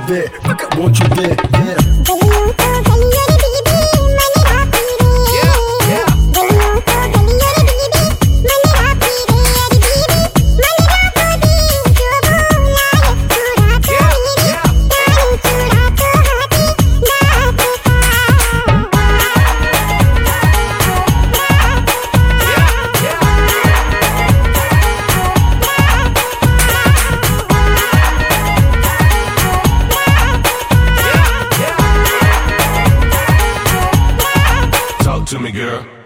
They won't you दे गलियों को गलियों रे बीबी मन राती रे गलियों को गलियों रे बीबी मन राती रे अरे बीबी मन रातो दी जो बोलाए चूड़ा तो मेरी तारू चूड़ा तो हाथी दात Talk to me, girl.